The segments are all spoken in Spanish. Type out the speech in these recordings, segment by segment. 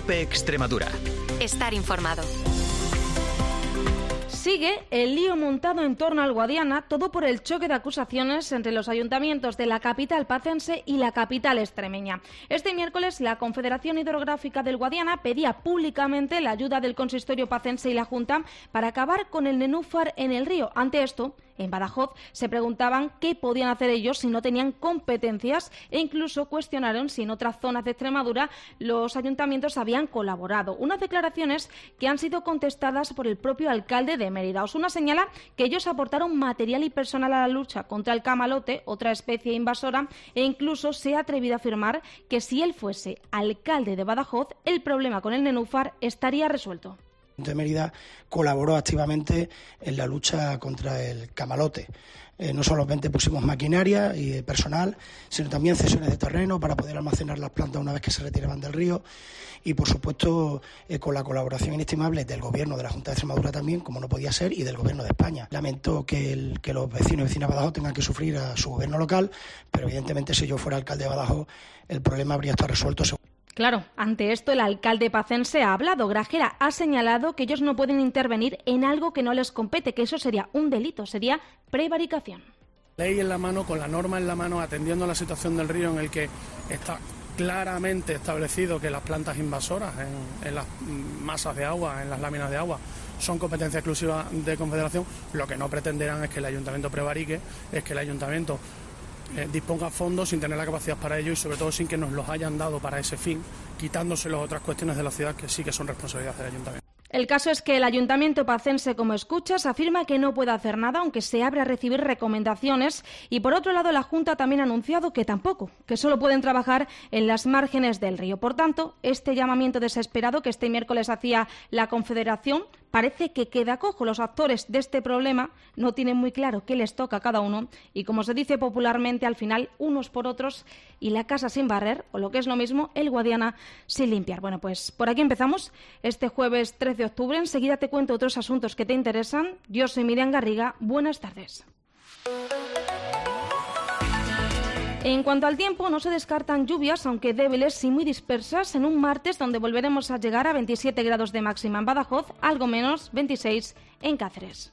COPE Extremadura. Estar informado. Sigue el lío montado en torno al Guadiana, todo por el choque de acusaciones entre los ayuntamientos de la capital pacense y la capital extremeña. Este miércoles, la Confederación Hidrográfica del Guadiana pedía públicamente la ayuda del consistorio pacense y la Junta para acabar con el nenúfar en el río. Ante esto, en Badajoz se preguntaban qué podían hacer ellos si no tenían competencias e incluso cuestionaron si en otras zonas de Extremadura los ayuntamientos habían colaborado. Unas declaraciones que han sido contestadas por el propio alcalde de Mérida. Osuna señala que ellos aportaron material y personal a la lucha contra el camalote, otra especie invasora, e incluso se ha atrevido a afirmar que si él fuese alcalde de Badajoz, el problema con el nenúfar estaría resuelto. De Mérida colaboró activamente en la lucha contra el camalote. No solamente pusimos maquinaria y personal, sino también cesiones de terreno para poder almacenar las plantas una vez que se retiraban del río y, por supuesto, con la colaboración inestimable del Gobierno de la Junta de Extremadura también, como no podía ser, y del Gobierno de España. Lamento que los vecinos y vecinas de Badajoz tengan que sufrir a su gobierno local, pero evidentemente si yo fuera alcalde de Badajoz el problema habría estado resuelto. Claro, ante esto el alcalde pacense ha hablado. Grajera ha señalado que ellos no pueden intervenir en algo que no les compete, que eso sería un delito, sería prevaricación. Ley en la mano, con la norma en la mano, atendiendo a la situación del río en el que está claramente establecido que las plantas invasoras en las masas de agua, en las láminas de agua, son competencia exclusiva de Confederación. Lo que no pretenderán es que el ayuntamiento prevarique, es que el ayuntamiento disponga fondos sin tener la capacidad para ello y sobre todo sin que nos los hayan dado para ese fin, quitándoselos otras cuestiones de la ciudad que sí que son responsabilidad del ayuntamiento. El caso es que el ayuntamiento pacense, como escuchas, afirma que no puede hacer nada, aunque se abre a recibir recomendaciones. Y por otro lado, la Junta también ha anunciado que tampoco, que solo pueden trabajar en las márgenes del río. Por tanto, este llamamiento desesperado que este miércoles hacía la Confederación parece que queda cojo. Los actores de este problema no tienen muy claro qué les toca a cada uno y, como se dice popularmente, al final unos por otros y la casa sin barrer, o lo que es lo mismo, el Guadiana sin limpiar. Bueno, pues por aquí empezamos este jueves 13 de octubre. Enseguida te cuento otros asuntos que te interesan. Yo soy Miriam Garriga. Buenas tardes. En cuanto al tiempo, no se descartan lluvias, aunque débiles y muy dispersas, en un martes donde volveremos a llegar a 27 grados de máxima en Badajoz, algo menos, 26 en Cáceres.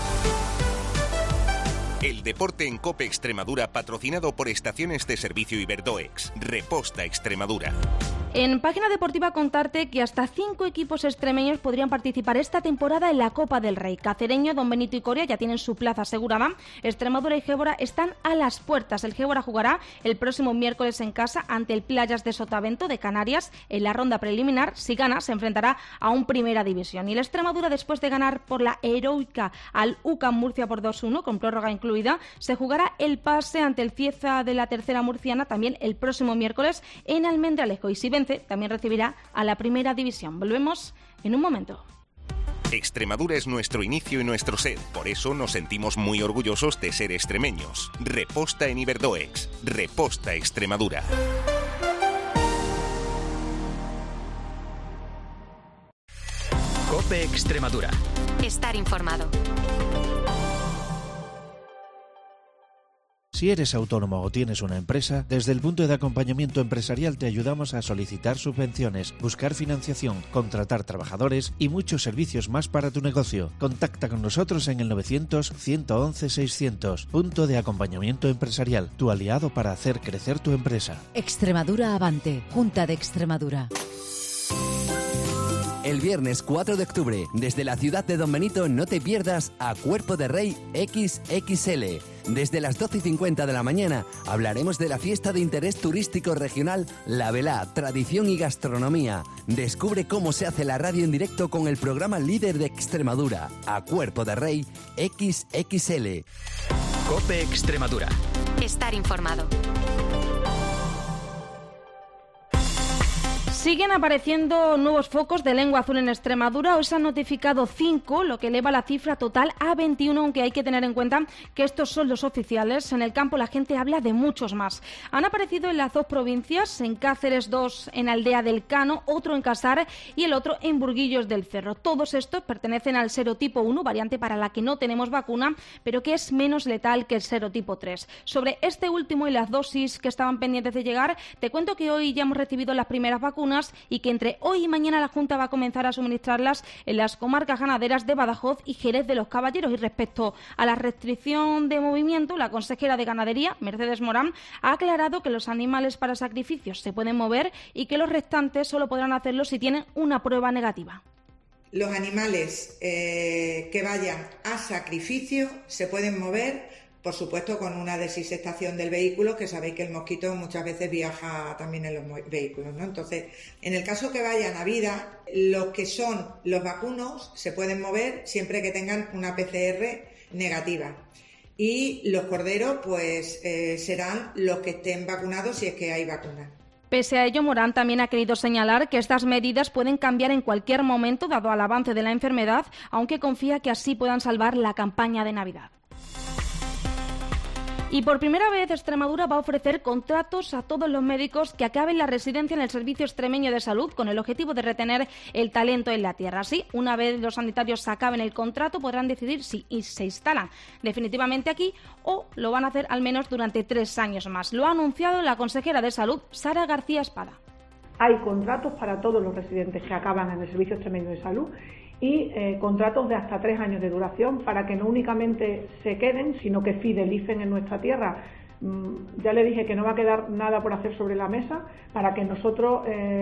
El deporte en COPE Extremadura, patrocinado por Estaciones de Servicio Iberdoex. Reposta Extremadura. En página deportiva contarte que hasta 5 equipos extremeños podrían participar esta temporada en la Copa del Rey. Cacereño, Don Benito y Coria ya tienen su plaza asegurada. Extremadura y Gébora están a las puertas. El Gébora jugará el próximo miércoles en casa ante el Playas de Sotavento de Canarias en la ronda preliminar. Si gana, se enfrentará a un Primera División. Y el Extremadura, después de ganar por la heroica al UCAM Murcia por 2-1, con prórroga incluida, se jugará el pase ante el Cieza de la Tercera Murciana también el próximo miércoles en Almendralejo. Y si vence, también recibirá a la Primera División. Volvemos en un momento. Extremadura es nuestro inicio y nuestro ser. Por eso nos sentimos muy orgullosos de ser extremeños. Reposta en Iberdoex. Reposta Extremadura. COPE Extremadura. Estar informado. Si eres autónomo o tienes una empresa, desde el punto de acompañamiento empresarial te ayudamos a solicitar subvenciones, buscar financiación, contratar trabajadores y muchos servicios más para tu negocio. Contacta con nosotros en el 900-111-600. Punto de acompañamiento empresarial, tu aliado para hacer crecer tu empresa. Extremadura Avante, Junta de Extremadura. El viernes 4 de octubre, desde la ciudad de Don Benito, no te pierdas a Cuerpo de Rey XXL. Desde las 12:50 de la mañana hablaremos de la fiesta de interés turístico regional La Velá, tradición y gastronomía. Descubre cómo se hace la radio en directo con el programa líder de Extremadura, a Cuerpo de Rey XXL. COPE Extremadura. Estar informado. Siguen apareciendo nuevos focos de lengua azul en Extremadura. Hoy se han notificado 5, lo que eleva la cifra total a 21, aunque hay que tener en cuenta que estos son los oficiales. En el campo la gente habla de muchos más. Han aparecido en las 2 provincias, en Cáceres 2, en Aldea del Cano, otro en Casar y el otro en Burguillos del Cerro. Todos estos pertenecen al serotipo 1, variante para la que no tenemos vacuna, pero que es menos letal que el serotipo 3. Sobre este último y las dosis que estaban pendientes de llegar, te cuento que hoy ya hemos recibido las primeras vacunas vacunas y que entre hoy y mañana la Junta va a comenzar a suministrarlas en las comarcas ganaderas de Badajoz y Jerez de los Caballeros. Y respecto a la restricción de movimiento, la consejera de Ganadería, Mercedes Morán, ha aclarado que los animales para sacrificios se pueden mover y que los restantes solo podrán hacerlo si tienen una prueba negativa. Los animales que vayan a sacrificio se pueden mover, por supuesto, con una desinfectación del vehículo, que sabéis que el mosquito muchas veces viaja también en los vehículos, ¿no? Entonces, en el caso que vayan a vida, los que son los vacunos se pueden mover siempre que tengan una PCR negativa. Y los corderos, pues, serán los que estén vacunados si es que hay vacunas. Pese a ello, Morán también ha querido señalar que estas medidas pueden cambiar en cualquier momento dado al avance de la enfermedad, aunque confía que así puedan salvar la campaña de Navidad. Y por primera vez Extremadura va a ofrecer contratos a todos los médicos que acaben la residencia en el Servicio Extremeño de Salud con el objetivo de retener el talento en la tierra. Así, una vez los sanitarios acaben el contrato, podrán decidir si se instalan definitivamente aquí o lo van a hacer al menos durante 3 años más. Lo ha anunciado la consejera de Salud, Sara García Espada. Hay contratos para todos los residentes que acaban en el Servicio Extremeño de Salud y contratos de hasta 3 años de duración para que no únicamente se queden, sino que fidelicen en nuestra tierra. Ya le dije que no va a quedar nada por hacer sobre la mesa para que nosotros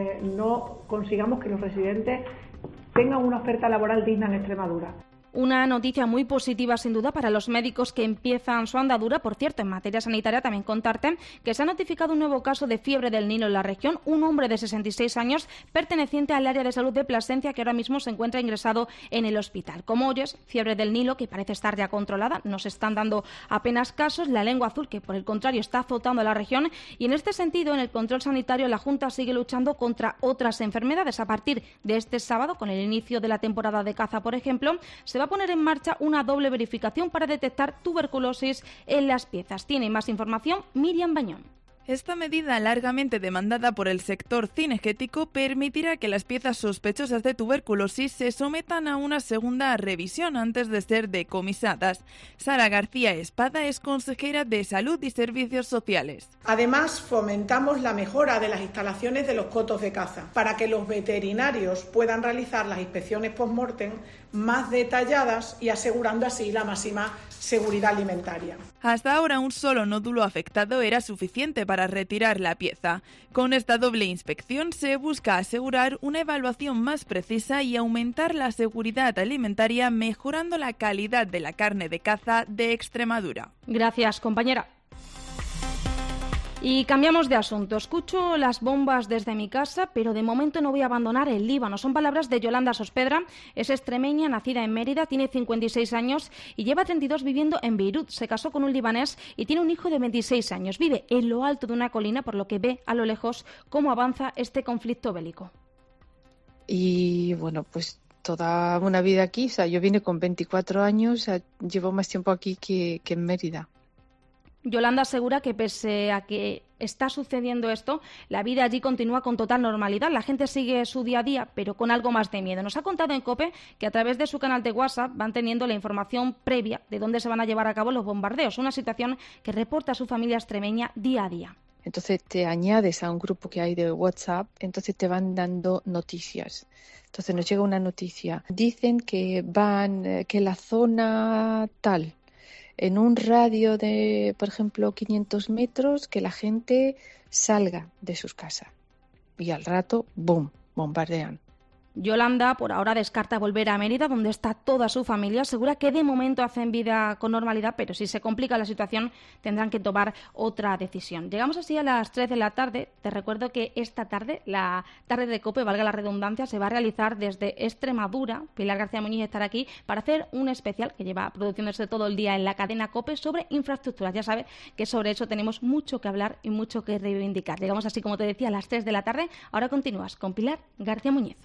no consigamos que los residentes tengan una oferta laboral digna en Extremadura. Una noticia muy positiva, sin duda, para los médicos que empiezan su andadura. Por cierto, en materia sanitaria también contarte que se ha notificado un nuevo caso de fiebre del Nilo en la región. Un hombre de 66 años perteneciente al área de salud de Plasencia que ahora mismo se encuentra ingresado en el hospital. Como oyes, fiebre del Nilo que parece estar ya controlada. No se están dando apenas casos. La lengua azul que, por el contrario, está azotando a la región. Y en este sentido, en el control sanitario, la Junta sigue luchando contra otras enfermedades. A partir de este sábado, con el inicio de la temporada de caza, por ejemplo, se va a poner en marcha una doble verificación para detectar tuberculosis en las piezas. Tiene más información Miriam Bañón. Esta medida, largamente demandada por el sector cinegético, permitirá que las piezas sospechosas de tuberculosis se sometan a una segunda revisión antes de ser decomisadas. Sara García Espada es consejera de Salud y Servicios Sociales. Además, fomentamos la mejora de las instalaciones de los cotos de caza para que los veterinarios puedan realizar las inspecciones post-mortem más detalladas y asegurando así la máxima seguridad alimentaria. Hasta ahora un solo nódulo afectado era suficiente para retirar la pieza. Con esta doble inspección se busca asegurar una evaluación más precisa y aumentar la seguridad alimentaria, mejorando la calidad de la carne de caza de Extremadura. Gracias, compañera. Y cambiamos de asunto. Escucho las bombas desde mi casa, pero de momento no voy a abandonar el Líbano. Son palabras de Yolanda Sospedra. Es extremeña, nacida en Mérida, tiene 56 años y lleva 32 viviendo en Beirut. Se casó con un libanés y tiene un hijo de 26 años. Vive en lo alto de una colina, por lo que ve a lo lejos cómo avanza este conflicto bélico. Y bueno, pues toda una vida aquí. O sea, yo vine con 24 años, o sea, llevo más tiempo aquí que en Mérida. Yolanda asegura que pese a que está sucediendo esto, la vida allí continúa con total normalidad. La gente sigue su día a día, pero con algo más de miedo. Nos ha contado en COPE que a través de su canal de WhatsApp van teniendo la información previa de dónde se van a llevar a cabo los bombardeos. Una situación que reporta a su familia extremeña día a día. Entonces te añades a un grupo que hay de WhatsApp, entonces te van dando noticias. Entonces nos llega una noticia. Dicen que que la zona tal, en un radio de, por ejemplo, 500 metros, que la gente salga de sus casas. Y al rato, ¡boom!, bombardean. Yolanda por ahora descarta volver a Mérida, donde está toda su familia. Asegura que de momento hacen vida con normalidad, pero si se complica la situación tendrán que tomar otra decisión. Llegamos así a las 3 de la tarde. Te recuerdo que esta tarde, la tarde de COPE, valga la redundancia, se va a realizar desde Extremadura. Pilar García Muñiz estará aquí para hacer un especial que lleva produciéndose todo el día en la cadena COPE sobre infraestructuras. Ya sabes que sobre eso tenemos mucho que hablar y mucho que reivindicar. Llegamos así, como te decía, a las 3 de la tarde. Ahora continúas con Pilar García Muñiz.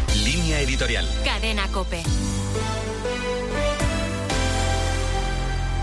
Editorial. Cadena COPE.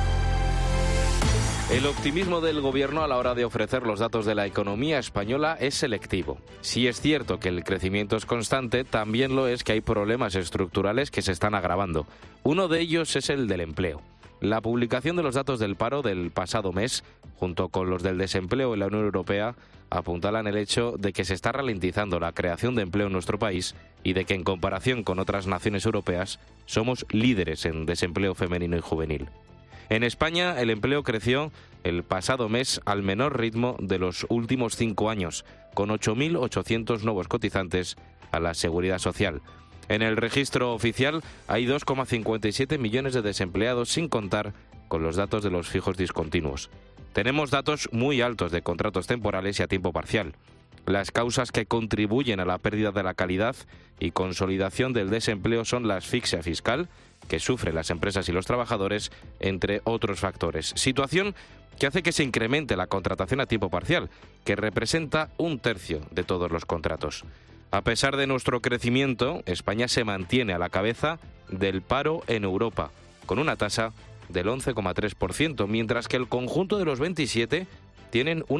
El optimismo del Gobierno a la hora de ofrecer los datos de la economía española es selectivo. Si es cierto que el crecimiento es constante, también lo es que hay problemas estructurales que se están agravando. Uno de ellos es el del empleo. La publicación de los datos del paro del pasado mes, junto con los del desempleo en la Unión Europea, apuntalan el hecho de que se está ralentizando la creación de empleo en nuestro país y de que en comparación con otras naciones europeas somos líderes en desempleo femenino y juvenil. En España, el empleo creció el pasado mes al menor ritmo de los últimos 5 años, con 8.800 nuevos cotizantes a la Seguridad Social. En el registro oficial hay 2,57 millones de desempleados, sin contar con los datos de los fijos discontinuos. Tenemos datos muy altos de contratos temporales y a tiempo parcial. Las causas que contribuyen a la pérdida de la calidad y consolidación del desempleo son la asfixia fiscal, que sufren las empresas y los trabajadores, entre otros factores. Situación que hace que se incremente la contratación a tiempo parcial, que representa 1/3 de todos los contratos. A pesar de nuestro crecimiento, España se mantiene a la cabeza del paro en Europa, con una tasa del 11,3%, mientras que el conjunto de los 27 tienen una